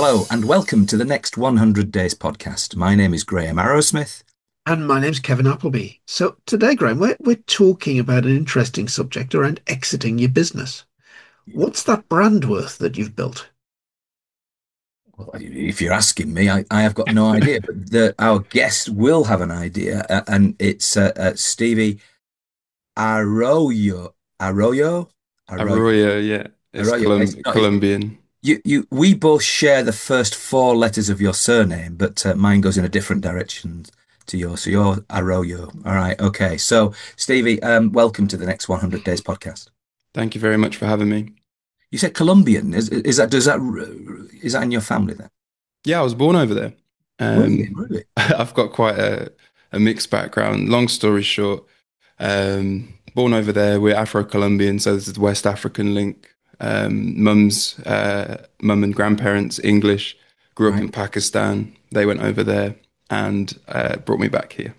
Hello and welcome to the Next 100 Days podcast. My name is Graham Arrowsmith. And my name's Kevin Appleby. So today, Graham, we're talking about an interesting subject around exiting your business. What's that brand worth that you've built? Well, if you're asking me, I have got no idea, but our guest will have an idea, and it's Stevie Arroyo. Arroyo? Arroyo. Yeah. Arroyo, yeah, it's Arroyo. It's not, Colombian. we both share the first four letters of your surname, but mine goes in a different direction to yours. So you're Arroyo. All right. Okay. So, Stevie, welcome to the Next 100 Days podcast. Thank you very much for having me. You said Colombian. Is that in your family then? Yeah, I was born over there. Really? Really? I've got quite a mixed background. Long story short, born over there. We're Afro-Colombian, so there's the West African link. Mum and grandparents English. Grew up Right. in Pakistan. They went over there and brought me back here.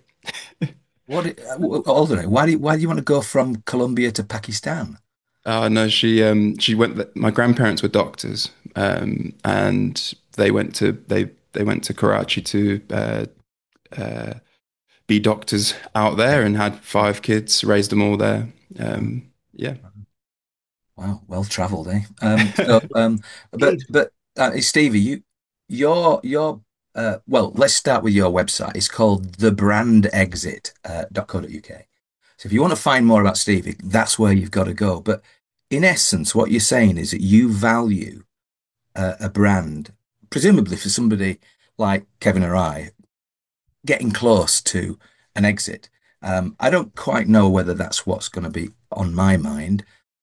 Hold on. Why do you want to go from Colombia to Pakistan? No, she went. My grandparents were doctors, and they went to Karachi to uh, be doctors out there, and had five kids, raised them all there. Yeah. Wow, well traveled, eh? But Indeed. Stevie, your well, let's start with your website. It's called thebrandexit.co.uk. So if you want to find more about Stevie, that's where you've got to go. But in essence, what you're saying is that you value a brand, presumably for somebody like Kevin or I, getting close to an exit. I don't quite know whether that's what's going to be on my mind.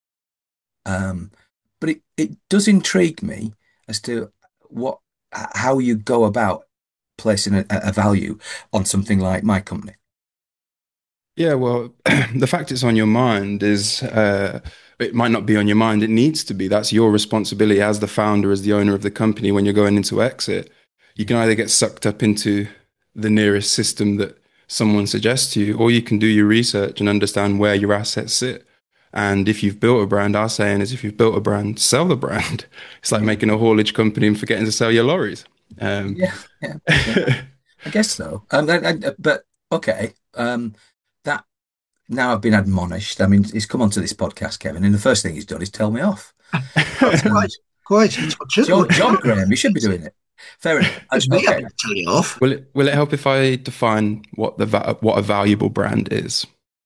Um, but it does intrigue me as to how you go about placing a value on something like my company. Yeah, well, the fact it's on your mind is, it might not be on your mind. It needs to be. That's your responsibility as the founder, as the owner of the company when you're going into exit. You can either get sucked up into the nearest system that someone suggests to you, or you can do your research and understand where your assets sit. And if you've built a brand, our saying is if you've built a brand, sell the brand. It's like Yeah, making a haulage company and forgetting to sell your lorries. Um, yeah, yeah, yeah. I guess so. But okay, that now I've been admonished. I mean, he's come onto this podcast, Kevin, and the first thing he's done is tell me off. That's Um, quite a it's touch. your job, Graham. You should be doing it. Fair enough. Because we Okay. haven't to tell you off. will it help if I define what a valuable brand is?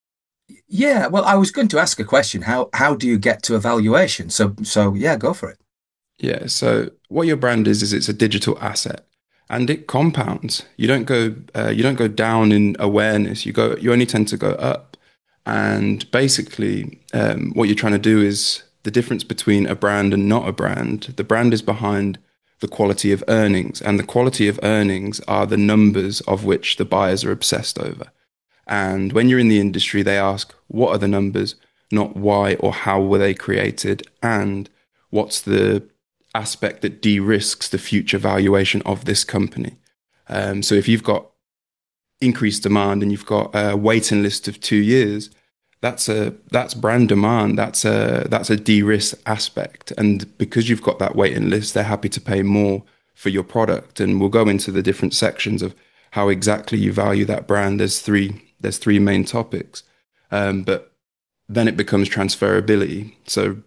Yeah. Well, I was going to ask a question. How do you get to evaluation? So yeah, go for it. Yeah, so what your brand is it's a digital asset and it compounds. You don't go down in awareness. You only tend to go up. And basically, what you're trying to do is the difference between a brand and not a brand. The brand is behind the quality of earnings, and the quality of earnings are the numbers of which the buyers are obsessed over. And when you're in the industry, they ask, what are the numbers, not why or how were they created, and what's the aspect that de-risks the future valuation of this company. So if you've got increased demand and you've got a waiting list of 2 years, that's brand demand. That's a de-risk aspect. And because you've got that waiting list, they're happy to pay more for your product. And we'll go into the different sections of how exactly you value that brand. There's three main topics. But then it becomes transferability. So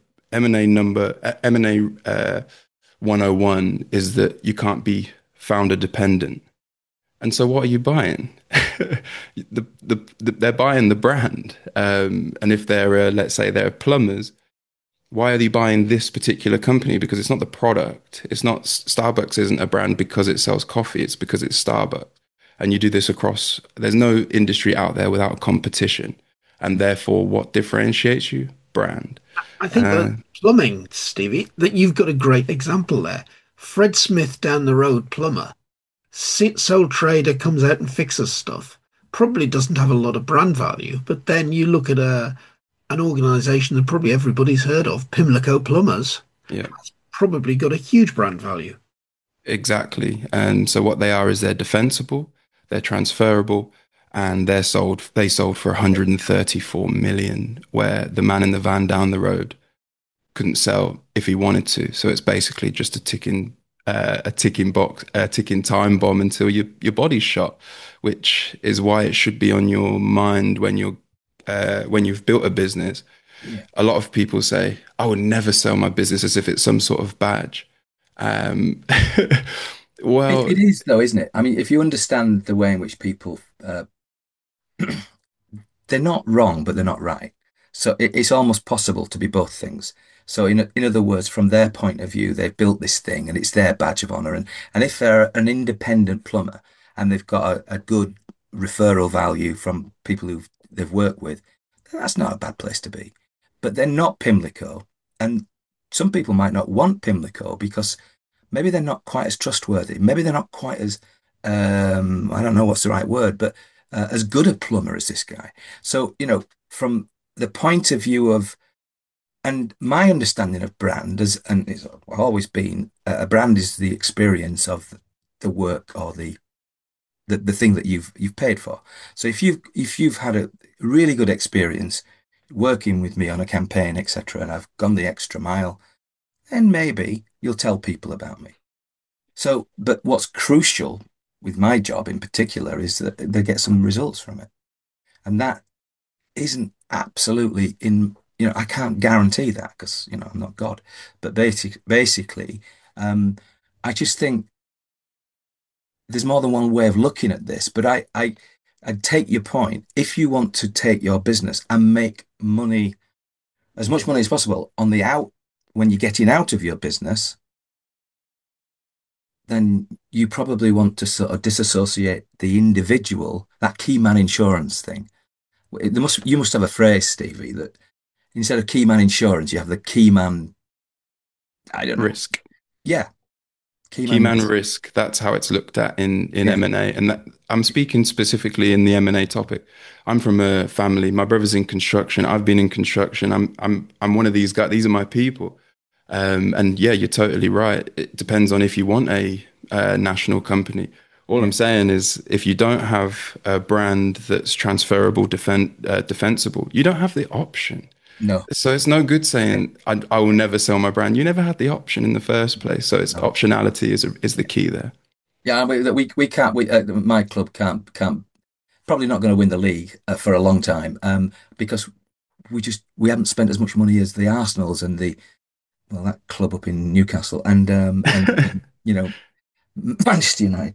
M&A 101 is that you can't be founder dependent. And so what are you buying? They're buying the brand. And if let's say they're plumbers, why are they buying this particular company? Because it's not the product. It's not Starbucks isn't a brand because it sells coffee. It's because it's Starbucks. And you do this across, there's no industry out there without competition. And therefore, what differentiates you? Brand. I think Uh, that plumbing, Stevie, that you've got a great example there. Fred Smith down the road, plumber, sole trader comes out and fixes stuff. Probably doesn't have a lot of brand value, but then you look at an organisation that probably everybody's heard of, Pimlico Plumbers, yeah. probably got a huge brand value. Exactly. And so what they are is they're defensible, they're transferable, and they sold for 134 million, where the man in the van down the road couldn't sell if he wanted to. So it's basically just a ticking a ticking time bomb until your body's shot, which is why it should be on your mind when you've built a business. Yeah. A lot of people say, I would never sell my business as if it's some sort of badge. Um, well, It is though, isn't it? I mean, if you understand the way in which people, they're not wrong, but they're not right. So it's almost possible to be both things. So in other words, from their point of view, they've built this thing and it's their badge of honor. And if they're an independent plumber and they've got a good referral value from people who they've worked with, that's not a bad place to be. But they're not Pimlico. And some people might not want Pimlico because maybe they're not quite as trustworthy. Maybe they're not quite as, I don't know what's the right word, but as good a plumber as this guy. So, from the point of view of, and my understanding of brand is, and it's always been, a brand is the experience of the work or the thing that you've paid for. So if you've had a really good experience working with me on a campaign, etc., and I've gone the extra mile, then maybe you'll tell people about me. So, but what's crucial with my job in particular is that they get some results from it. And that isn't absolutely I can't guarantee that because, I'm not God. But basically, um, I just think there's more than one way of looking at this. But I take your point. If you want to take your business and make money, as much money as possible on the out, when you're getting out of your business, then you probably want to sort of disassociate the individual, that key man insurance thing. You must have a phrase, Stevie, that instead of key man insurance, you have the key man, I don't know. risk. Yeah, key Key man man risk. risk, that's how it's looked at in Yeah. M&A. And that I'm speaking specifically in the M&A topic. I'm from a family. My brother's in construction. I've been in construction. I'm one of these guys. These are my people. And yeah, you're totally right. It depends on if you want a national company. All Yeah. I'm saying is if you don't have a brand that's transferable, defensible, you don't have the option. No, So it's no good saying I will never sell my brand. You never had the option in the first place. So it's no. optionality is the key there. Yeah, we can't, my club can't, probably not going to win the league for a long time because we haven't spent as much money as the Arsenals and that club up in Newcastle and Manchester United.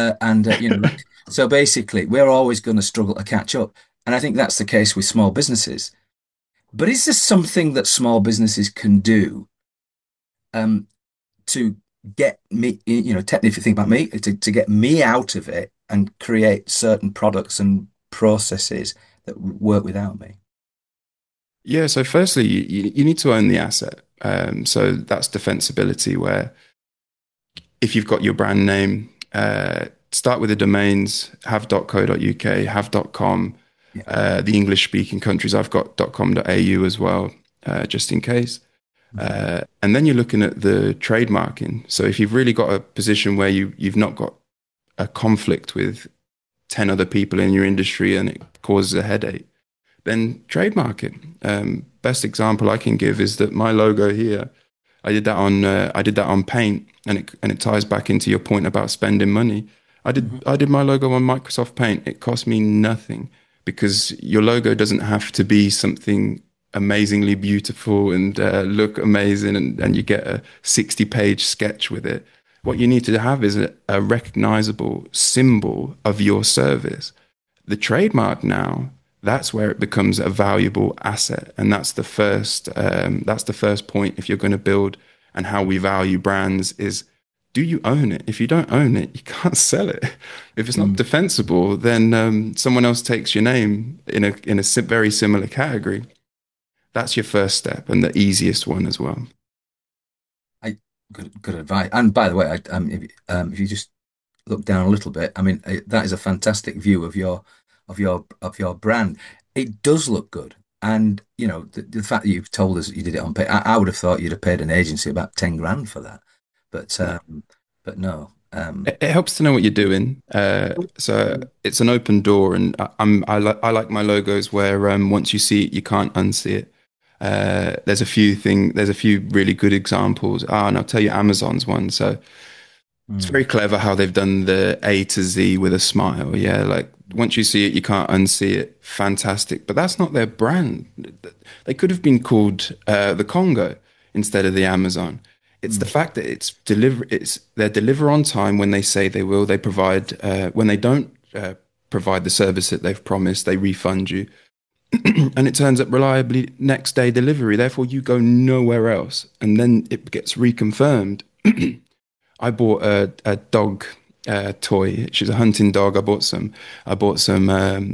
So basically, we're always going to struggle to catch up. And I think that's the case with small businesses. But is there something that small businesses can do um, to get me, technically, if you think about me, to get me out of it and create certain products and processes that work without me? Yeah. So firstly, you need to own the asset. So that's defensibility, where if you've got your brand name, start with the domains, have.co.uk, have.com. Yeah. The English speaking countries, I've got .com.au as well, just in case. Mhm. And then you're looking at the trademarking. So if you've really got a position where you've not got a conflict with 10 other people in your industry and it causes a headache, then trademark it. Best example I can give is that my logo here, I did that on Paint, and it ties back into your point about spending money. Mhm. I did my logo on Microsoft Paint. It cost me nothing because your logo doesn't have to be something amazingly beautiful and look amazing, and you get a 60-page sketch with it. What you need to have is a recognizable symbol of your service. The trademark now, that's where it becomes a valuable asset, and that's the first point if you're going to build. And how we value brands is, do you own it? If you don't own it, you can't sell it. If it's not Mm. defensible, then someone else takes your name in a very similar category. That's your first step and the easiest one as well. I good advice. And by the way, if you just look down a little bit, I mean, that is a fantastic view of your brand. It does look good. And the fact that you've told us that you did it on pay, I would have thought you'd have paid an agency about 10 grand for that. But no. It helps to know what you're doing. So it's an open door, and I like my logos where once you see it, you can't unsee it. There's a few really good examples. And I'll tell you Amazon's one. So It's Mm. very clever how they've done the A to Z with a smile. Yeah, like once you see it, you can't unsee it. Fantastic. But that's not their brand. They could have been called the Congo instead of the Amazon. It's the Mm. fact that they deliver on time when they say they will. They provide when they don't provide the service that they've promised, they refund you, and it turns up reliably next day delivery. Therefore, you go nowhere else, and then it gets reconfirmed. I bought a dog toy. She's a hunting dog. I bought some,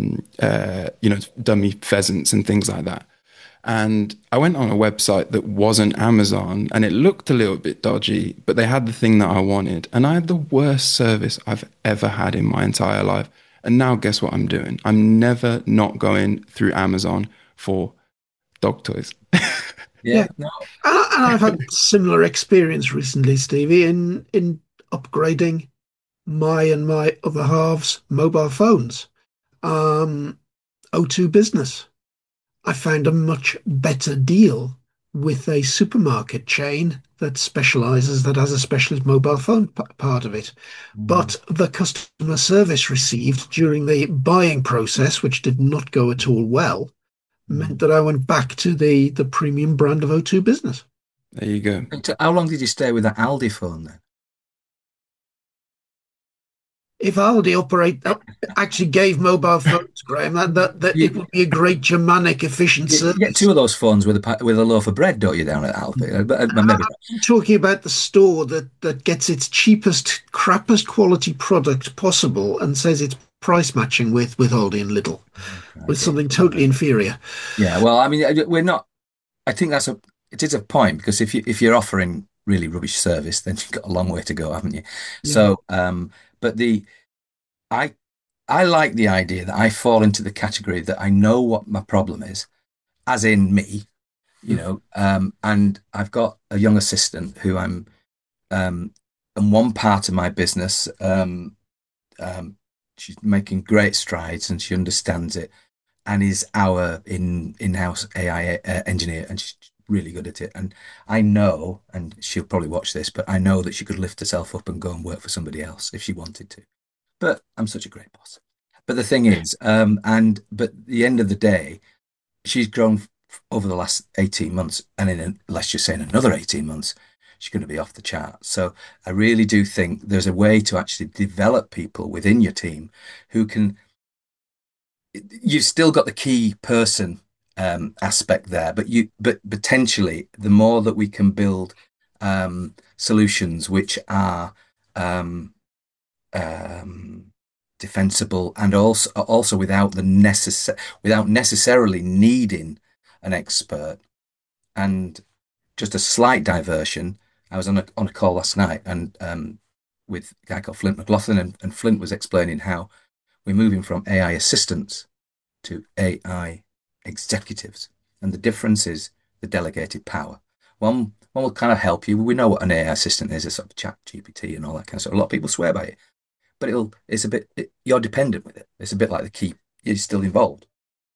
dummy pheasants and things like that. And I went on a website that wasn't Amazon, and it looked a little bit dodgy, but they had the thing that I wanted. And I had the worst service I've ever had in my entire life. And now, guess what I'm doing? I'm never not going through Amazon for dog toys. Yeah, Yeah, no, and I've had similar experience recently, Stevie, in upgrading my other halves mobile phones. Um, O2 Business. I found a much better deal with a supermarket chain that has a specialist mobile phone part of it. mm, But the customer service received during the buying process, which did not go at all well, meant mm. that I went back to the premium brand of O2 Business. There you go. And how long did you stay with that Aldi phone then? If Aldi actually gave mobile phones, Graham, that it You, would be a great Germanic efficient you get two service. of those phones with with a loaf of bread, don't you, down at Aldi? Maybe. I'm talking about the store that gets its cheapest, crappiest quality product possible and says it's price matching with Aldi and Lidl, with Crikey. something totally inferior. Yeah, well, I mean, we're not. I think it is a point because if you're offering really rubbish service, then you've got a long way to go, haven't you? Yeah. So, but I I like the idea that I fall into the category that I know what my problem is, as in me, and I've got a young assistant who um, and one part of my business, um, she's making great strides and she understands it and is our in-house AI engineer, and she's really good at it. And I know, and she'll probably watch this, but I know that she could lift herself up and go and work for somebody else if she wanted to. But I'm such a great boss. But the thing is, but at the end of the day, she's grown over the last 18 months, and let's just say in another 18 months, she's going to be off the chart. So I really do think there's a way to actually develop people within your team who can you've still got the key person aspect there, but potentially the more that we can build solutions which are um, um, defensible and also without necessarily needing an expert. And just a slight diversion. I was on a call last night and with a guy called Flint McLaughlin, and Flint was explaining how we're moving from AI assistants to AI executives. And the difference is the delegated power. One will kind of help you. We know what an AI assistant is, it's sort of chat GPT and all that kind of stuff. A lot of people swear by it, but you're dependent with it. It's a bit like the key, you're still involved.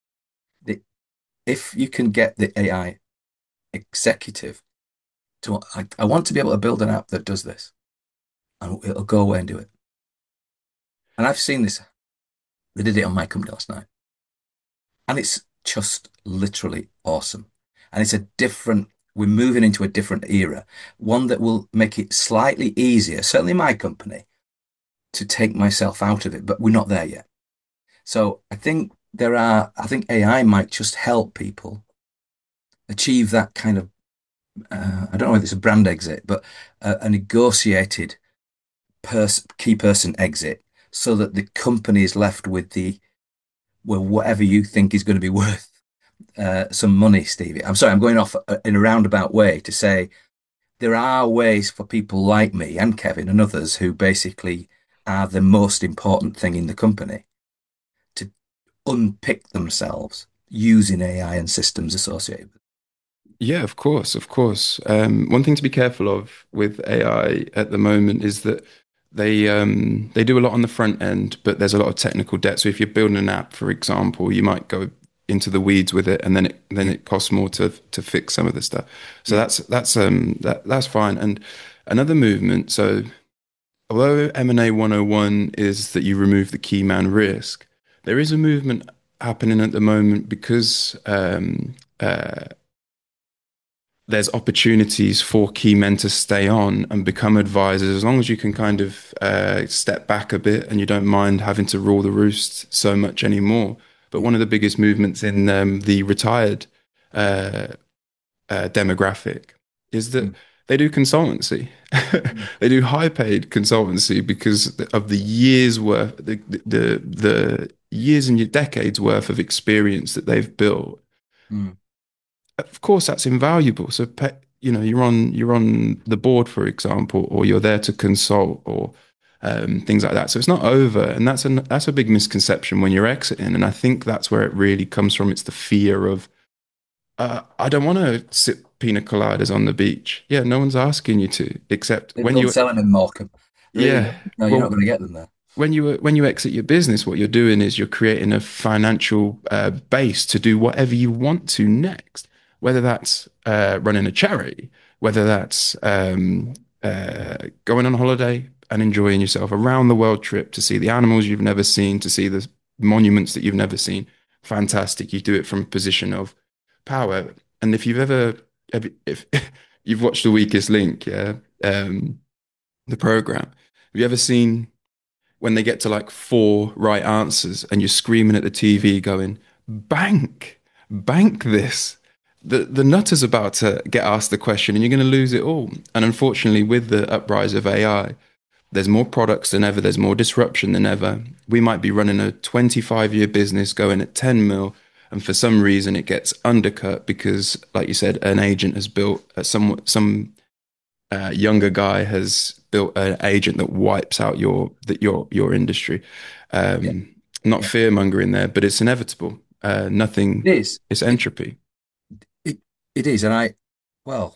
If you can get the AI executive to, I want to be able to build an app that does this, and it'll go away and do it. And I've seen this. They did it on my company last night. And it's just literally awesome. And we're moving into a different era, one that will make it slightly easier, certainly my company, to take myself out of it, but we're not there yet. So I think AI might just help people achieve that kind of, I don't know if it's a brand exit, but a negotiated key person exit so that the company is left with whatever you think is going to be worth some money, Stevie. I'm sorry, I'm going off in a roundabout way to say there are ways for people like me and Kevin and others who basically are the most important thing in the company to unpick themselves using AI and systems associated with it. Yeah, of course, of course. One thing to be careful of with AI at the moment is that they do a lot on the front end, but there's a lot of technical debt. So if you're building an app, for example, you might go into the weeds with it, and then Yeah. it costs more to fix some of the stuff. So Yeah. that's fine. And another movement. So although M&A 101 is that you remove the key man risk, there is a movement happening at the moment because there's opportunities for key men to stay on and become advisors as long as you can kind of step back a bit and you don't mind having to rule the roost so much anymore. But one of the biggest movements in the retired uh, demographic is that Mm. they do consultancy. Mm. They do high paid consultancy because of the years worth, the years and your decades worth of experience that they've built. Mm. Of course, that's invaluable. So, you're on the board, for example, or you're there to consult or things like that. So it's not over, and that's a big misconception when you're exiting. And I think that's where it really comes from. It's the fear of I don't want to sip pina coladas on the beach. Yeah, no one's asking you to, except They when don't you, sell them in Morecambe. Really yeah. don't. No, you're not Well, going to get them there. when you exit your business, what you're doing is you're creating a financial base to do whatever you want to next, whether that's running a charity, whether that's going on holiday and enjoying yourself, around the world trip to see the animals you've never seen, to see the monuments that you've never seen. Fantastic. You do it from a position of power. And if you've watched The Weakest Link, yeah, the program, have you ever seen when they get to like four right answers and you're screaming at the TV going, bank this. The nutter's about to get asked the question and you're going to lose it all. And unfortunately, with the uprise of AI, there's more products than ever, there's more disruption than ever. We might be running a 25-year business going at 10 mil, and for some reason it gets undercut because, like you said, an agent has built some younger guy has built an agent that wipes out your industry. Yeah, Not yeah. fear mongering there, but it's inevitable. It Nothing. is. It's It, entropy. it, it is. And well,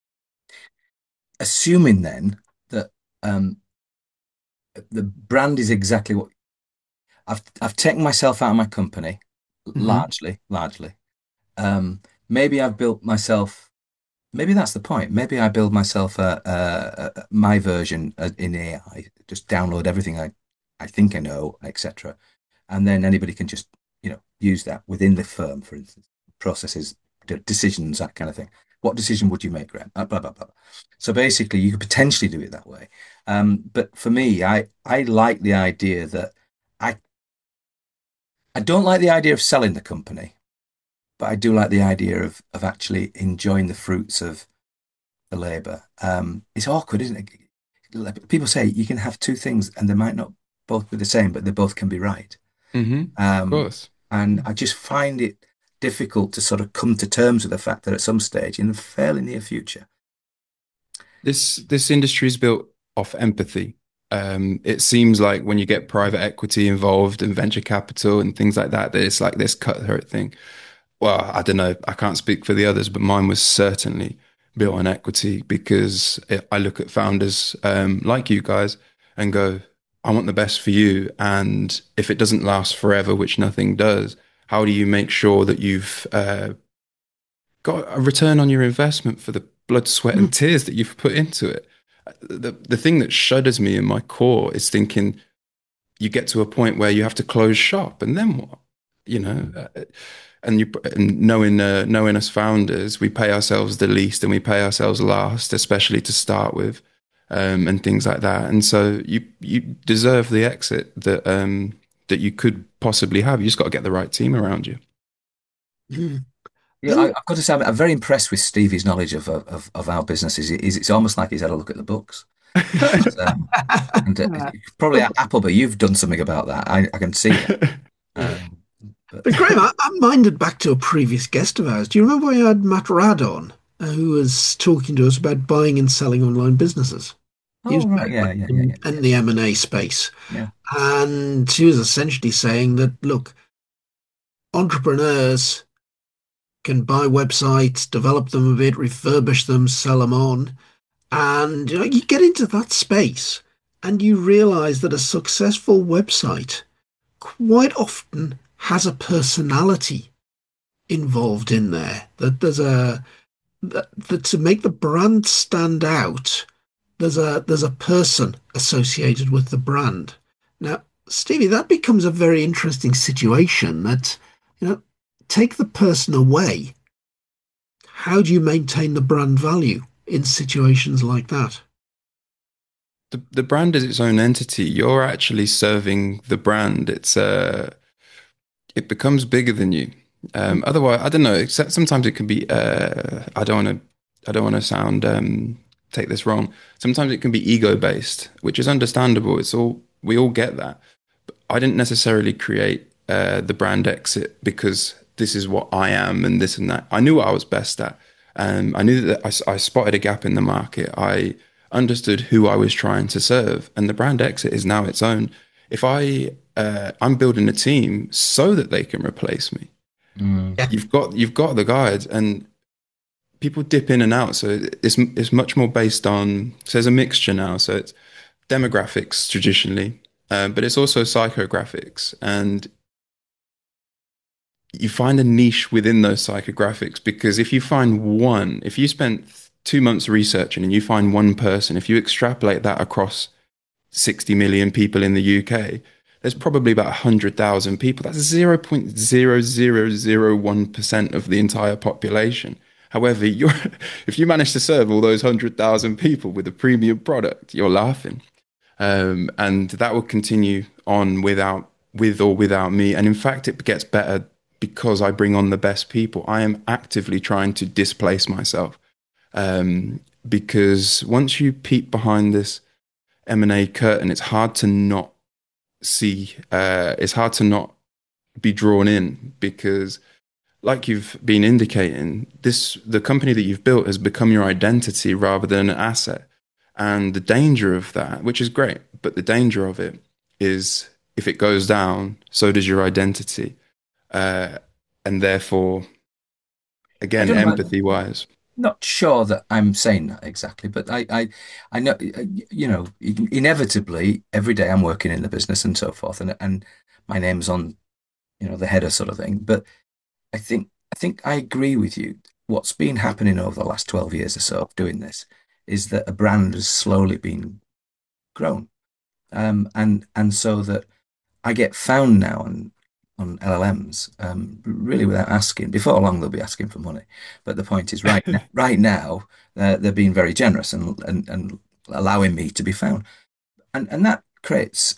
assuming then that um, the brand is exactly what I've taken myself out of my company, Hmm. largely. Um, maybe I've built myself. Maybe that's the point. Maybe I build myself my version in AI. Just download everything I think I know, etc. And then anybody can just use that within the firm, for instance, processes, decisions, that kind of thing. What decision would you make, Graham? Blah, blah, blah. So basically, you could potentially do it that way. But for me, I like the idea that I I don't like the idea of selling the company, but I do like the idea of actually enjoying the fruits of the labor. It's awkward, isn't it? Like, people say you can have two things and they might not both be the same, but they both can be right. Of Um, course. and I just find it difficult to sort of come to terms with the fact that at some stage in the fairly near future, This industry is built off empathy. It seems like when you get private equity involved and venture capital and things like that, that it's like this cutthroat thing. Well, I don't know. I can't speak for the others, but mine was certainly built on equity because I look at founders like you guys and go, I want the best for you. And if it doesn't last forever, which nothing does, how do you make sure that you've got a return on your investment for the blood, sweat, mm, and tears that you've put into it? The thing that shudders me in my core is thinking you get to a point where you have to close shop, and then what? You know, and knowing us founders, we pay ourselves the least and we pay ourselves last, especially to start with, and things like that. And so you deserve the exit that you could possibly have. You just got to get the right team around you. Mm. yeah, Then I've got to say I'm very impressed with Stevie's knowledge of our businesses. It's almost like he's had a look at the books. It's, and probably But, Appleby, you've done something about that. I can see that. Um, but but Graham, I'm minded back to a previous guest of ours. Do you remember we had Matt Rad on, who was talking to us about buying and selling online businesses? He was oh right, very much yeah, yeah, yeah, yeah, in the M&A space. yeah. And he was essentially saying that, look, entrepreneurs can buy websites, develop them a bit, refurbish them, sell them on. And you get into that space and you realize that a successful website quite often has a personality involved in there. That there's that to make the brand stand out, there's a person associated with the brand. Now, Stevie, that becomes a very interesting situation that, you know, take the person away. How do you maintain the brand value in situations like that? The brand is its own entity. You're actually serving the brand. It becomes bigger than you. Otherwise, I don't know. Except sometimes it can be. I don't want to sound take this wrong. Sometimes it can be ego based, which is understandable. It's all we all get that. But I didn't necessarily create the brand exit because this is what I am and this and that. I knew what I was best at. I knew that I spotted a gap in the market. I understood who I was trying to serve, and the brand exit is now its own. If I'm building a team so that they can replace me. Mm. Yeah. You've got the guides, and people dip in and out. So it's much more based on. So there's a mixture now. So it's demographics traditionally, but it's also psychographics, and you find a niche within those psychographics because if you spent 2 months researching and you find one person, if you extrapolate that across 60 million people in the UK, there's probably about 100,000 people. That's 0.0001% of the entire population. However, if you manage to serve all those 100,000 people with a premium product, you're laughing. And that will continue on with or without me. And in fact, it gets better because I bring on the best people. I am actively trying to displace myself. Because once you peep behind this M&A curtain, it's hard to not it's hard to not be drawn in because like you've been indicating, the company that you've built has become your identity rather than an asset. And the danger of that, which is great, but the danger of it is if it goes down, so does your identity. Uh, and therefore, I again, don't know. empathy wise. Not sure that I'm saying that exactly, but I know, inevitably every day I'm working in the business and so forth, and my name's on, the header sort of thing. But I think I agree with you. What's been happening over the last 12 years or so of doing this is that a brand has slowly been grown, and so that I get found now on LLMs, really without asking. Before long, they'll be asking for money. But the point is, right now, they're being very generous and allowing me to be found, and that creates.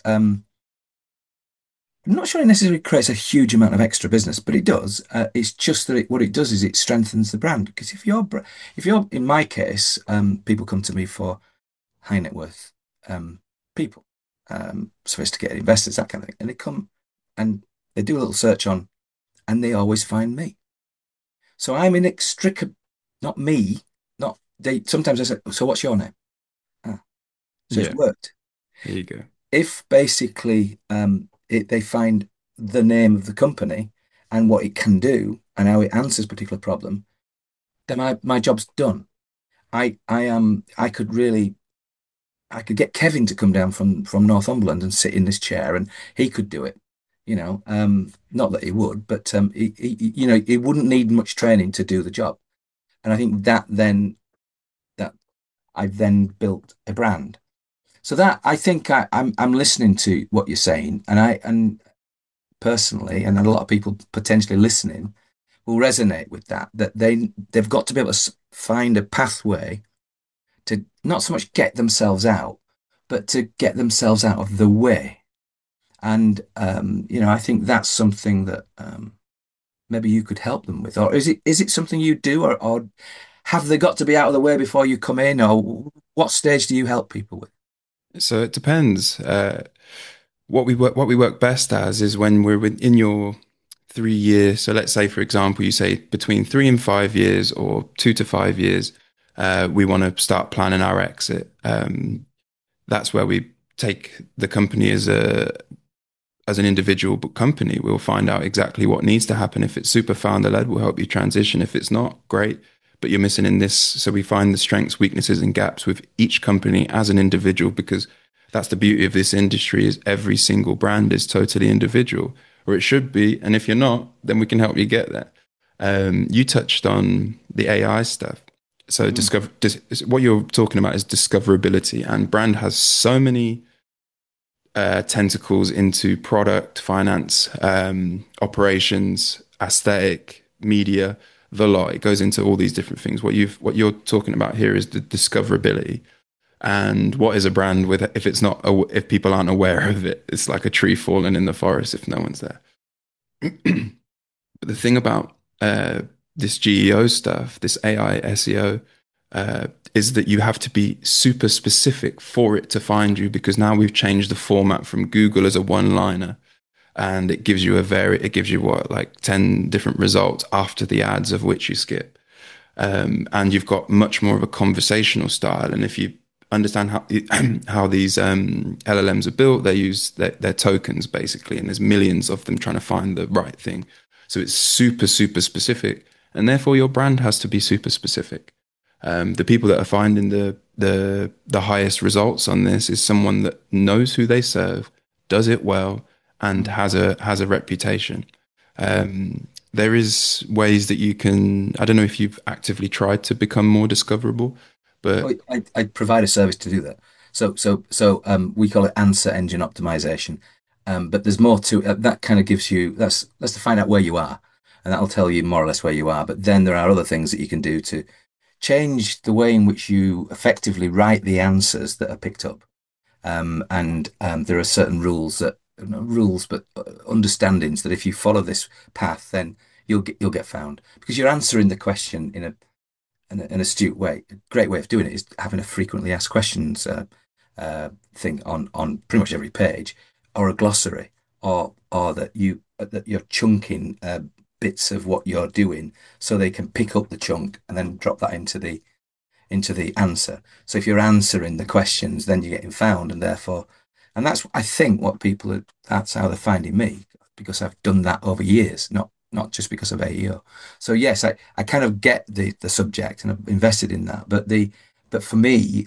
I'm not sure it necessarily creates a huge amount of extra business, but it does. It's just that what it does is it strengthens the brand. Because if you're in my case, people come to me for high net worth people, sophisticated investors, that kind of thing, and they come and they do a little search on, and they always find me. So I'm inextricable, not me, not they. Sometimes I say, "So what's your name?" Ah, so it's Yeah, worked. there you go. If basically they find the name of the company and what it can do and how it answers a particular problem, then my job's done. I could get Kevin to come down from Northumberland and sit in this chair, and he could do it. Not that he would, but he wouldn't need much training to do the job. And I think that I've then built a brand. So that I think I'm listening to what you're saying, and personally, and a lot of people potentially listening will resonate with that. That they've got to be able to find a pathway to not so much get themselves out, but to get themselves out of the way. And I think that's something that maybe you could help them with, or is it something you do, or have they got to be out of the way before you come in, or what stage do you help people with? So it depends. What we work best as is when we're in your 3 years. So let's say, for example, you say between 3 and 5 years or 2 to 5 years, we want to start planning our exit. That's where we take the company as an individual company. We'll find out exactly what needs to happen. If it's super founder led, we'll help you transition. If it's not, great. But you're missing in this. So we find the strengths, weaknesses, and gaps with each company as an individual, because that's the beauty of this industry is every single brand is totally individual, or it should be. And if you're not, then we can help you get there. You touched on the AI stuff. So Mm. what you're talking about is discoverability, and brand has so many tentacles into product, finance, operations, aesthetic, media, the lot. It goes into all these different things. What you're talking about here is the discoverability. And what is a brand with if it's not if people aren't aware of it? It's like a tree falling in the forest if no one's there. But the thing about this GEO stuff, this AI SEO, is that you have to be super specific for it to find you because now we've changed the format from Google as a one-liner and it gives you what, like 10 different results after the ads of which you skip. And you've got much more of a conversational style. And if you understand how how these LLMs are built, they use their tokens basically, and there's millions of them trying to find the right thing. So it's super, super specific, and therefore your brand has to be super specific. The people that are finding the highest results on this is someone that knows who they serve, does it well, and Mm. has a reputation. There is ways that you can. I don't know if you've actively tried to become more discoverable, but Well, I provide a service to do that. We call it answer engine optimization. But there's more to that kind of gives you that's to find out where you are, and that'll tell you more or less where you are. But then there are other things that you can do to change the way in which you effectively write the answers that are picked up. And there are certain rules that not rules, but understandings that if you follow this path, then you'll get found because you're answering the question in an astute way. A great way of doing it is having a frequently asked questions thing on pretty much every page, or a glossary, or that you're chunking bits of what you're doing so they can pick up the chunk and then drop that into the answer. So if you're answering the questions, then you're getting found, and therefore, and that's I think what people are. That's how they're finding me because I've done that over years, not just because of AEO. So yes, I kind of get the subject and I've invested in that, but for me,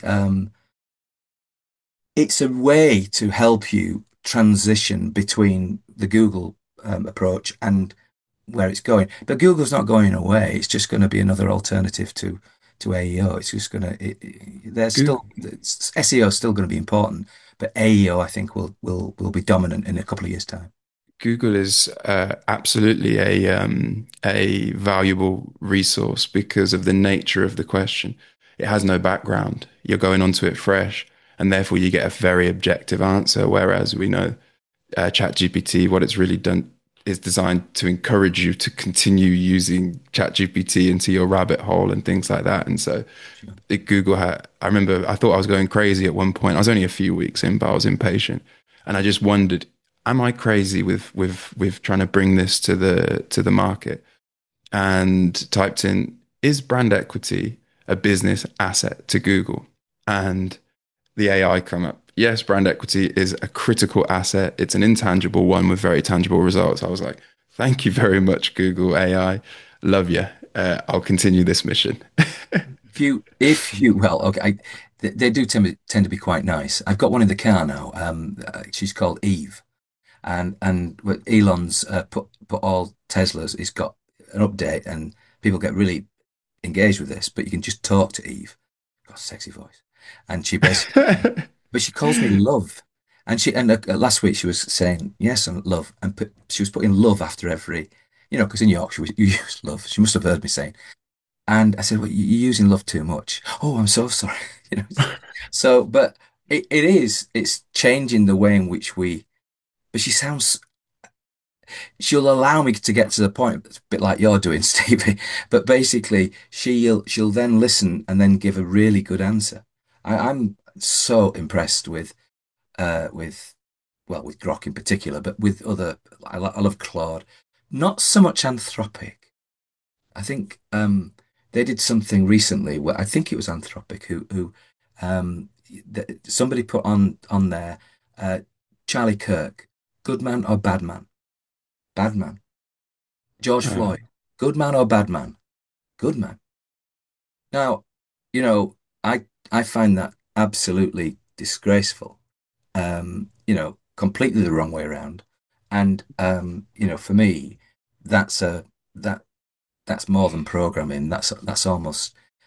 it's a way to help you transition between the Google approach and where it's going. But Google's not going away. It's just going to be another alternative to AEO. It's just going to there's Google, still SEO is still going to be important, but AEO I think will be dominant in a couple of years' time. Google is absolutely a valuable resource because of the nature of the question. It has no background. You're going onto it fresh, and therefore you get a very objective answer. Whereas we know ChatGPT, what it's really done is designed to encourage you to continue using ChatGPT into your rabbit hole and things like that. And so Sure. Google had, I remember I thought I was going crazy at one point. I was only a few weeks in, but I was impatient. And I just wondered, am I crazy with trying to bring this to the market? And typed in, is brand equity a business asset to Google? And the AI come up. Yes, brand equity is a critical asset. It's an intangible one with very tangible results. I was like, thank you very much, Google AI. Love you. I'll continue this mission. If you well, okay, they do tend to be quite nice. I've got one in the car now. She's called Eve, and what Elon's put all Teslas. He's got an update, and people get really engaged with this. But you can just talk to Eve. Got a sexy voice, and she basically, but she calls me love, and last week she was saying yes and love, and she was putting love after every, because in Yorkshire you use love. She must have heard me saying. And I said, well, you're using love too much. Oh, I'm so sorry. You know, so, but it's changing the way in which but she'll allow me to get to the point, it's a bit like you're doing, Stevie. But basically, she'll then listen and then give a really good answer. I'm so impressed with well, with Grok in particular, but with other, I love Claude. Not so much Anthropic. I think they did something recently where I think it was Anthropic who somebody put on there uh, Charlie Kirk, good man or bad man? Bad man. George Uh, Floyd, good man or bad man? Good man. Now, I find that absolutely disgraceful. Completely the wrong way around. And for me, that's a that that's more than programming. That's almost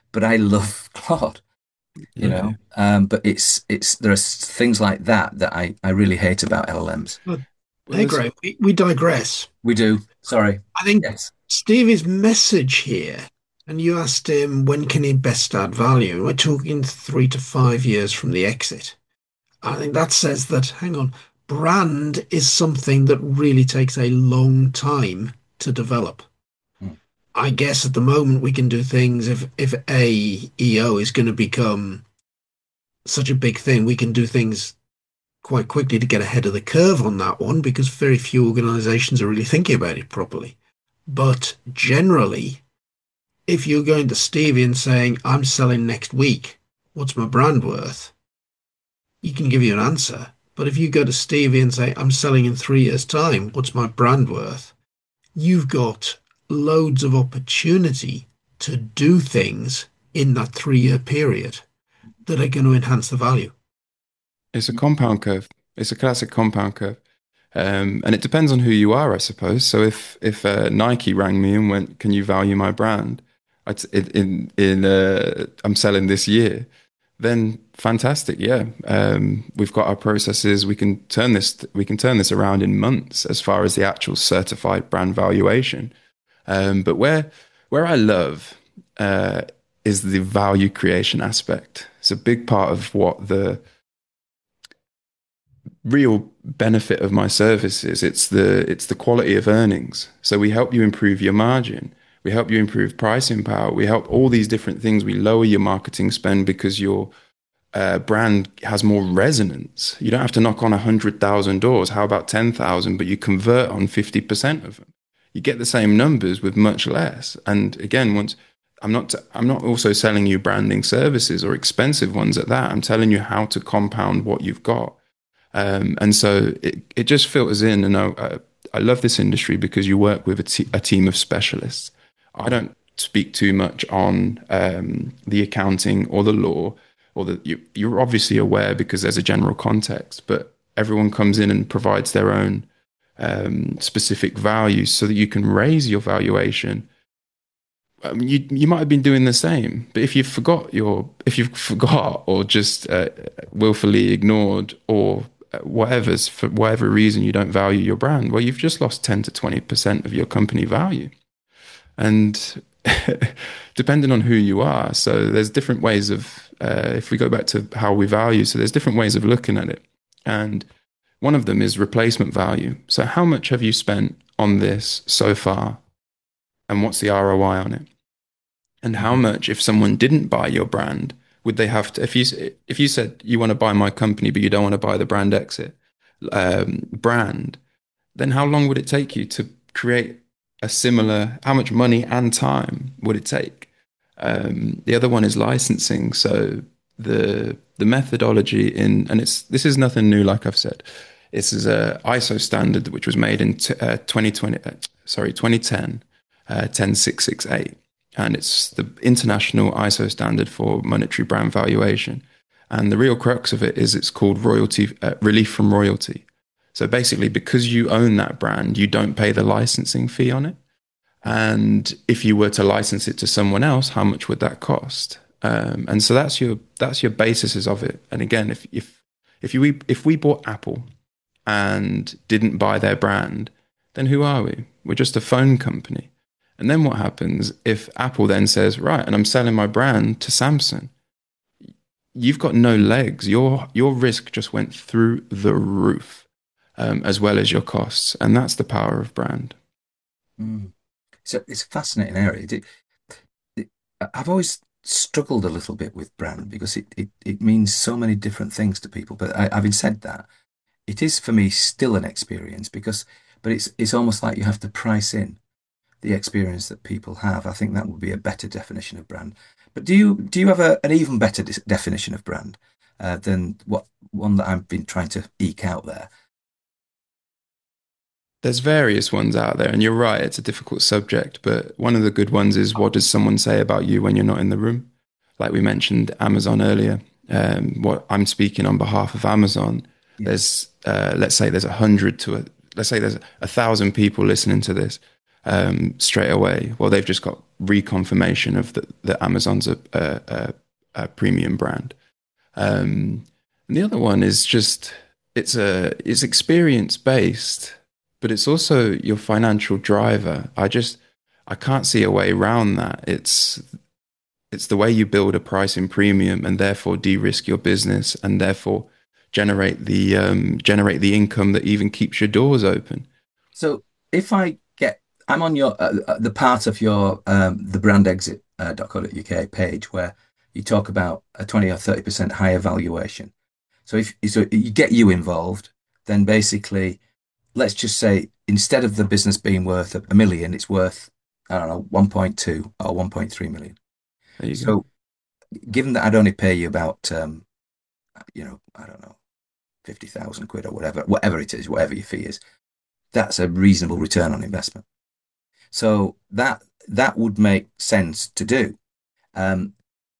but I love Claude, you Okay. know. But it's there are things like that that I really hate about LLMs. But Well, hey, there's Graham, we digress. We do. Sorry. I think Yes. Stevie's message here, and you asked him when can he best add value. We're talking 3 to 5 years from the exit. I think that says that, hang on, brand is something that really takes a long time to develop. Mm. I guess at the moment we can do things if AEO is going to become such a big thing, we can do things quite quickly to get ahead of the curve on that one because very few organizations are really thinking about it properly. But generally, if you're going to Stevie and saying, I'm selling next week, what's my brand worth? He can give you an answer. But if you go to Stevie and say, I'm selling in 3 years' time, what's my brand worth? You've got loads of opportunity to do things in that 3 year period that are going to enhance the value. it's a compound curve. It's a classic compound curve. And it depends on who you are, I suppose. So if Nike rang me and went, "Can you value my brand? I'm selling this year," then fantastic. Yeah, we've got our processes. We can turn this around in months as far as the actual certified brand valuation. But where I love uh, is the value creation aspect. It's a big part of what the real benefit of my service is. It's the quality of earnings. So we help you improve your margin. We help you improve pricing power. We help all these different things. We lower your marketing spend because your brand has more resonance. You don't have to knock on 100,000 doors. How about 10,000? But you convert on 50% of them. You get the same numbers with much less. And again, I'm not also selling you branding services or expensive ones at that. I'm telling you how to compound what you've got. And so it just filters in. And I love this industry because you work with a team of specialists. I don't speak too much on the accounting or the law, or you're obviously aware because there's a general context, but everyone comes in and provides their own specific values so that you can raise your valuation. You might have been doing the same, but if you forgot or just willfully ignored or for whatever reason you don't value your brand, well, you've just lost 10 to 20% of your company value. And depending on who you are, so there's different ways of, if we go back to how we value, so there's different ways of looking at it. And one of them is replacement value. So how much have you spent on this so far? And what's the ROI on it? And how much, if someone didn't buy your brand, would they have to, if you said you want to buy my company, but you don't want to buy the brand exit brand, then how long would it take you to create a similar, how much money and time would it take? The other one is licensing. So the methodology and this is nothing new, like I've said. This is a ISO standard which was made in 2010, 10668. And it's the international ISO standard for monetary brand valuation. And the real crux of it is it's called relief from royalty. So basically, because you own that brand, you don't pay the licensing fee on it. And if you were to license it to someone else, how much would that cost? And so that's your basis of it. And again, if we bought Apple and didn't buy their brand, then who are we? We're just a phone company. And then what happens if Apple then says, right, and I'm selling my brand to Samsung? You've got no legs. Your risk just went through the roof, as well as your costs. And that's the power of brand. Mm. So it's a fascinating area. I've always struggled a little bit with brand because it means so many different things to people. But having said that, it is for me still an experience but it's almost like you have to price in the experience that people have. I think that would be a better definition of brand. But do you have an even better definition of brand than what one that I've been trying to eke out there? There's various ones out there, and you're right, it's a difficult subject, but one of the good ones is what does someone say about you when you're not in the room? Like we mentioned Amazon earlier. What I'm speaking on behalf of Amazon. Yeah. There's let's say there's 100 to let's say there's 1,000 people listening to this straight away. Well, they've just got reconfirmation of that Amazon's a premium brand. And the other one is just it's experience based, but it's also your financial driver. I can't see a way around that. It's the way you build a pricing premium and therefore de-risk your business and therefore generate the income that even keeps your doors open. So if I'm on your the part of your the brandexit.co.uk page where you talk about a 20 or 30% higher valuation. So you get you involved, then basically, let's just say instead of the business being worth a million, it's worth, I don't know, 1.2 or 1.3 million. There you go. So given that I'd only pay you about, I don't know, 50,000 quid or whatever it is, whatever your fee is, that's a reasonable return on investment. So that would make sense to do. Um,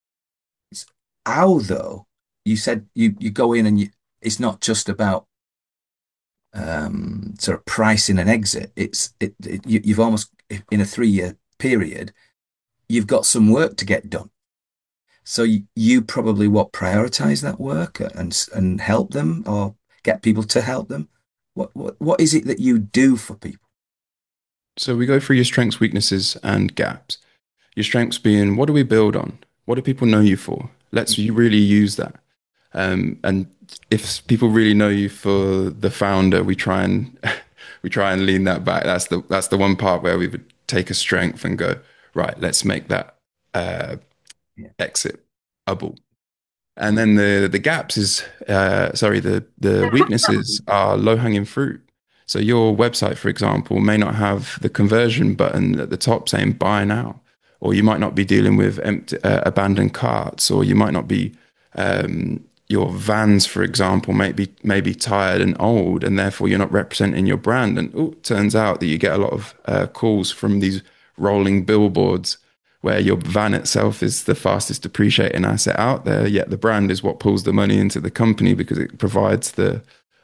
how though? You said you go in and it's not just about sort of pricing an exit. You've almost in a 3-year period, you've got some work to get done. So you probably prioritize that work and help them or get people to help them. What is it that you do for people? So we go through your strengths, weaknesses, and gaps. Your strengths being, what do we build on? What do people know you for? Let's you really use that. And if people really know you for the founder, we try and we try and lean that back. That's the one part where we would take a strength and go, right, let's make that Yeah. exitable. And then the gaps is the weaknesses are low hanging fruit. So your website, for example, may not have the conversion button at the top saying buy now, or you might not be dealing with abandoned carts, or you might not be your vans, for example, may be tired and old, and therefore you're not representing your brand. And it turns out that you get a lot of calls from these rolling billboards where your van itself is the fastest depreciating asset out there, yet the brand is what pulls the money into the company because it provides the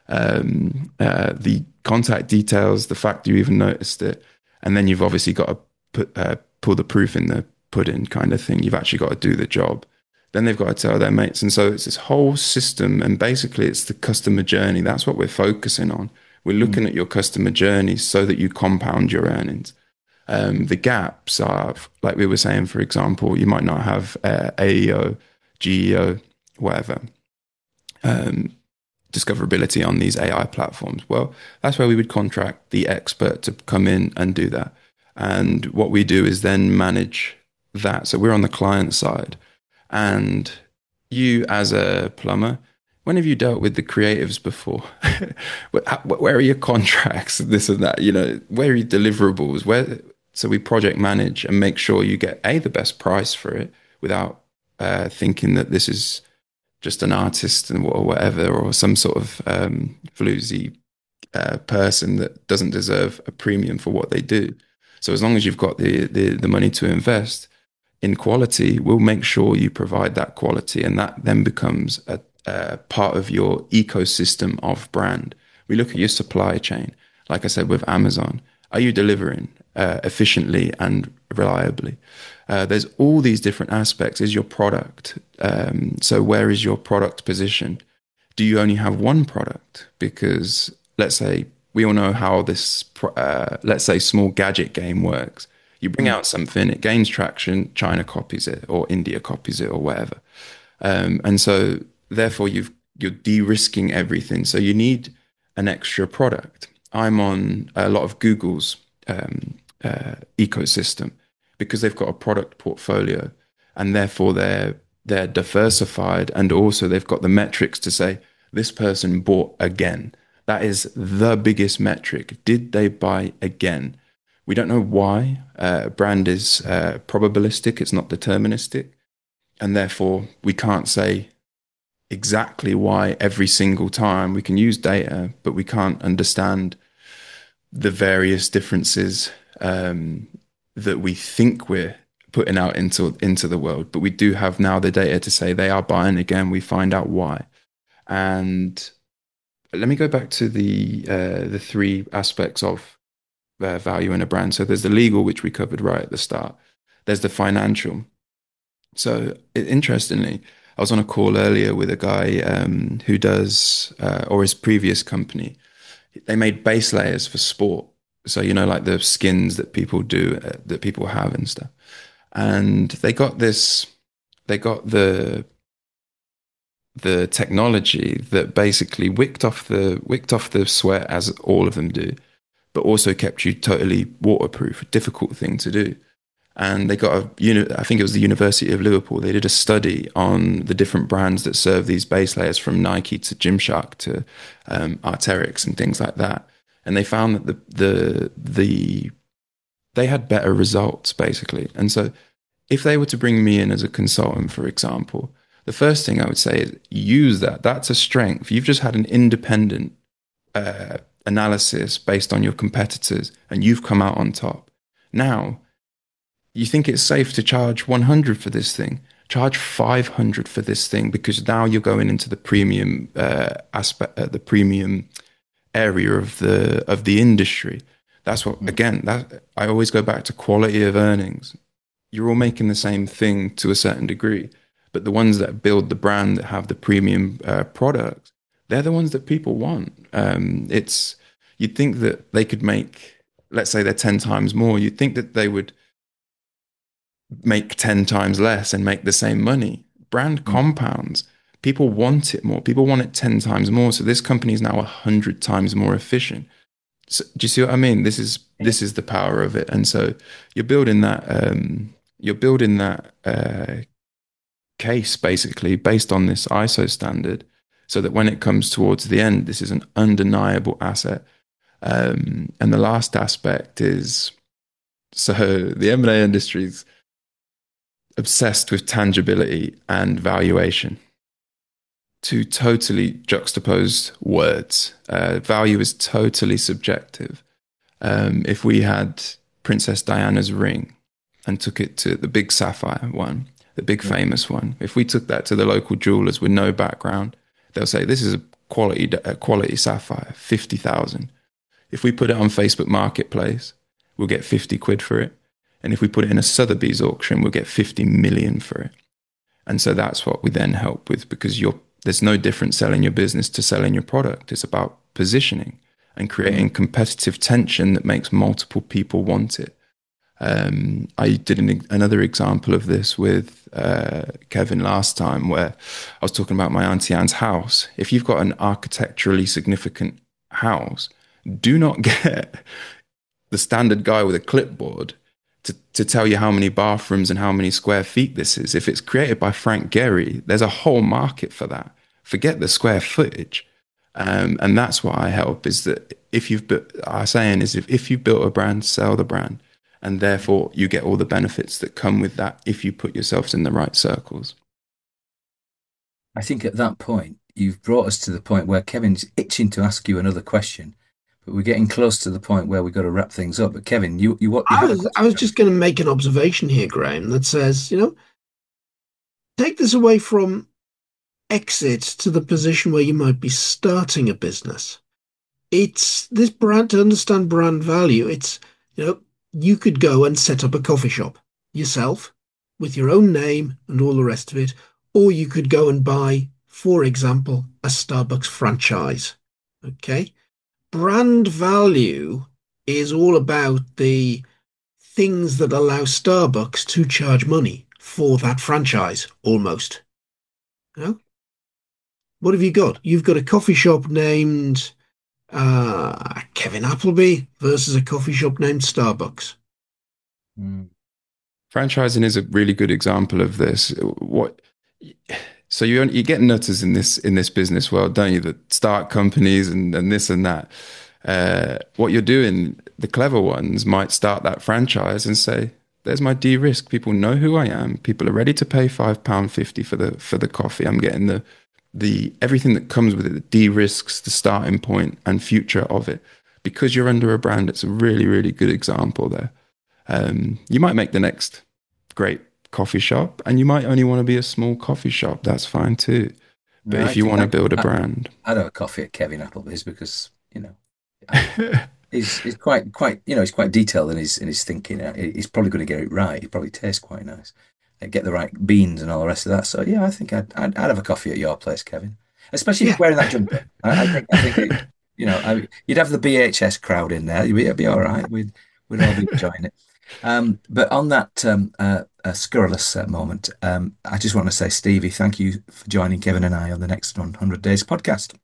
contact details, the fact you even noticed it, and then you've obviously got to pull the proof in the pudding kind of thing. You've actually got to do the job. Then they've got to tell their mates, and so it's this whole system, and basically it's the customer journey. That's what we're focusing on. We're looking at your customer journey so that you compound your earnings. The gaps are, like we were saying, for example, you might not have AEO, GEO, whatever, discoverability on these AI platforms. Well, that's where we would contract the expert to come in and do that. And what we do is then manage that. So we're on the client side. And you, as a plumber, when have you dealt with the creatives before? Where are your contracts? This and that. Where are your deliverables? So we project manage and make sure you get the best price for it without thinking that this is just an artist or whatever, or some sort of floozy person that doesn't deserve a premium for what they do. So as long as you've got the money to invest in quality, we'll make sure you provide that quality, and that then becomes a part of your ecosystem of brand. We look at your supply chain. Like I said, with Amazon, are you delivering efficiently and reliably? There's all these different aspects. Is your product? So where is your product positioned? Do you only have one product? Because let's say we all know how this, let's say, small gadget game works. You bring out something, it gains traction, China copies it, or India copies it, or whatever. And so therefore you're de-risking everything. So you need an extra product. I'm on a lot of Google's ecosystem because they've got a product portfolio, and therefore they're diversified, and also they've got the metrics to say this person bought again. That is the biggest metric. Did they buy again? We don't know why. Brand is probabilistic. It's not deterministic. And therefore, we can't say exactly why every single time. We can use data, but we can't understand the various differences that we think we're putting out into the world. But we do have now the data to say they are buying again. We find out why. And let me go back to the three aspects of value in a brand. So there's the legal, which we covered right at the start. there's the financial. So interestingly, I was on a call earlier with a guy who does, or his previous company, they made base layers for sport. So, like the skins that people do, that people have and stuff. And they got the technology that basically wicked off the sweat, as all of them do, but also kept you totally waterproof. A difficult thing to do. And they got I think it was the University of Liverpool. They did a study on the different brands that serve these base layers, from Nike to Gymshark to Arc'teryx and things like that. And they found that they had better results basically. And so, if they were to bring me in as a consultant, for example, the first thing I would say is use that. That's a strength. You've just had an independent analysis based on your competitors, and you've come out on top. Now, you think it's safe to charge 100 for this thing? Charge 500 for this thing, because now you're going into the premium aspect, the premium area of the industry. That's what, again, that I always go back to quality of earnings. You're all making the same thing to a certain degree, but the ones that build the brand, that have the premium products, they're the ones that people want. You'd think that they could make, let's say they're 10 times more. You'd think that they would make 10 times less and make the same money. Brand compounds. People want it more. People want it 10 times more. So this company is now 100 times more efficient. So, do you see what I mean? This is the power of it. And so you're building that case basically based on this ISO standard, so that when it comes towards the end, this is an undeniable asset. And the last aspect is, so the M&A industry is obsessed with tangibility and valuation. Two totally juxtaposed words. Value is totally subjective. If we had Princess Diana's ring and took it to the big sapphire one, the big famous one, if we took that to the local jewelers with no background, they'll say, this is a quality sapphire, 50,000. If we put it on Facebook Marketplace, we'll get 50 quid for it. And if we put it in a Sotheby's auction, we'll get 50 million for it. And so that's what we then help with, because there's no difference selling your business to selling your product. It's about positioning and creating competitive tension that makes multiple people want it. I did another example of this with Kevin last time, where I was talking about my Auntie Anne's house. If you've got an architecturally significant house, do not get the standard guy with a clipboard to tell you how many bathrooms and how many square feet this is. If it's created by Frank Gehry, there's a whole market for that. Forget the square footage. And that's what I help, is that if you've built a brand, sell the brand. And therefore you get all the benefits that come with that if you put yourselves in the right circles. I think at that point, you've brought us to the point where Kevin's itching to ask you another question, but we're getting close to the point where we've got to wrap things up. But Kevin, you what? You I was just going to make an observation here, Graham, that says, take this away from exit to the position where you might be starting a business. It's this brand, to understand brand value. It's, you could go and set up a coffee shop yourself with your own name and all the rest of it, or you could go and buy, for example, a Starbucks franchise. Okay. Brand value is all about the things that allow Starbucks to charge money for that franchise, almost. What have you got? You've got a coffee shop named Kevin Appleby versus a coffee shop named Starbucks. Franchising is a really good example of this. So you get nutters in this business world, don't you? That start companies and this and that. What you're doing, the clever ones might start that franchise and say, "There's my de-risk. People know who I am. People are ready to pay £5.50 for the coffee. I'm getting the everything that comes with it, that de-risks the starting point and future of it, because you're under a brand." It's a really, really good example there. You might make the next great coffee shop, and you might only want to be a small coffee shop. That's fine too. But if you want to build a brand, I'd have a coffee at Kevin Appleby's because, he's quite he's quite detailed in his thinking. He's probably going to get it right. He probably tastes quite nice. Get the right beans and all the rest of that. So yeah, I think I'd have a coffee at your place, Kevin. Especially if Yeah, you're wearing that jumper. I think you'd have the BHS crowd in there. It'd be all right. We'd all be enjoying it. But on that scurrilous moment, I just want to say, Stevie, thank you for joining Kevin and I on the next 100 Days podcast.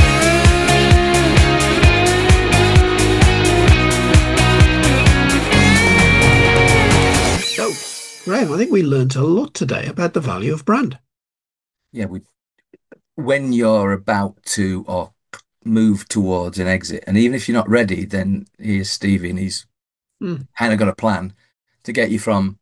so Graham, I think we learnt a lot today about the value of brand. Yeah, when you're about to or move towards an exit, and even if you're not ready, then here's Stevie, and he's Mm. kind of got a plan to get you from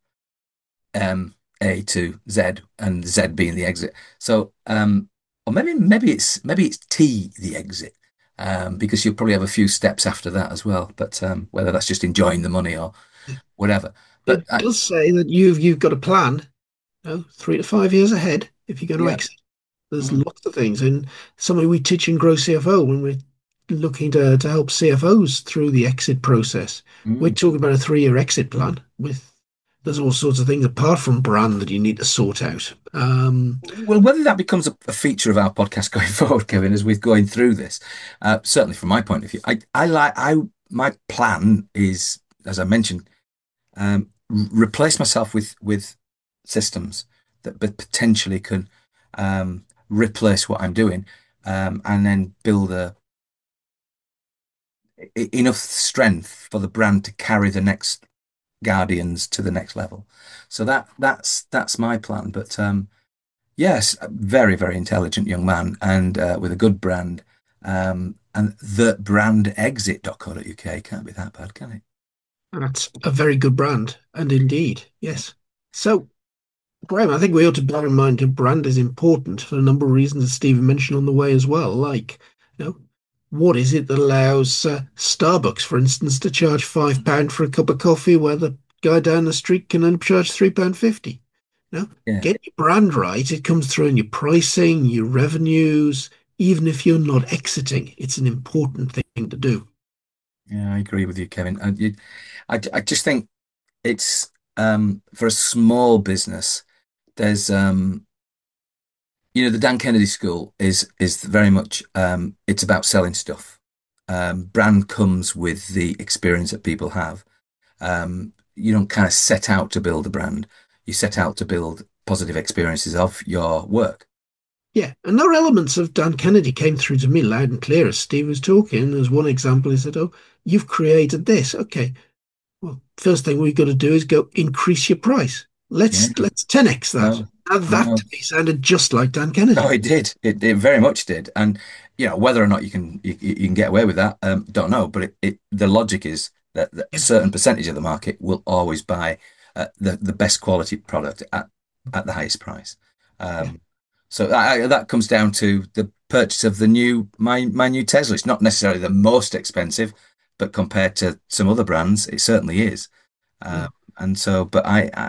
A to Z, and Z being the exit. So, or maybe it's T the exit, because you'll probably have a few steps after that as well. But whether that's just enjoying the money or whatever. But It does say that you've got a plan, 3 to 5 years ahead if you're going to yeah, exit. There's mm, lots of things, and something we teach in Grow CFO when we're looking to help CFOs through the exit process. We're mm. talking about a 3-year exit plan with there's all sorts of things apart from brand that you need to sort out. Well, whether that becomes a feature of our podcast going forward, Kevin, as we're going through this, certainly from my point of view, my plan is, as I mentioned, replace myself with systems that potentially can replace what I'm doing, and then build enough strength for the brand to carry the next Guardians to the next level. So that's my plan. But yes, a very, very intelligent young man, and with a good brand. And the brand exit.co.uk can't be that bad, can it? That's a very good brand, and indeed, yes. So, Graham, I think we ought to bear in mind that brand is important for a number of reasons that Stephen mentioned on the way as well. Like, you know, what is it that allows Starbucks, for instance, to charge £5 for a cup of coffee where the guy down the street can only charge £3.50? You know, Yeah, get your brand right. It comes through in your pricing, your revenues, even if you're not exiting. It's an important thing to do. yeah, I agree with you, Kevin. I just think it's for a small business. There's the Dan Kennedy School is very much it's about selling stuff. Brand comes with the experience that people have. You don't kind of set out to build a brand. You set out to build positive experiences of your work. Yeah, and there are elements of Dan Kennedy came through to me loud and clear as Steve was talking. There's one example he said, "Oh, you've created this. Okay, well, first thing we've got to do is go increase your price. Yeah. Let's 10x that." No, And that no, to me sounded just like Dan no, Kennedy. it did. It very much did. And whether or not you can get away with that, don't know. But the logic is that a Yeah, certain percentage of the market will always buy the best quality product at the highest price. yeah, Um, so that comes down to the purchase of my new Tesla. It's not necessarily the most expensive, but compared to some other brands, it certainly is. Um, mm, and so, but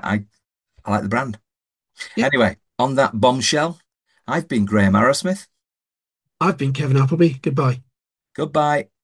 I like the brand. yeah. Anyway, on that bombshell, I've been Graham Arrowsmith. I've been Kevin Appleby. Goodbye. Goodbye.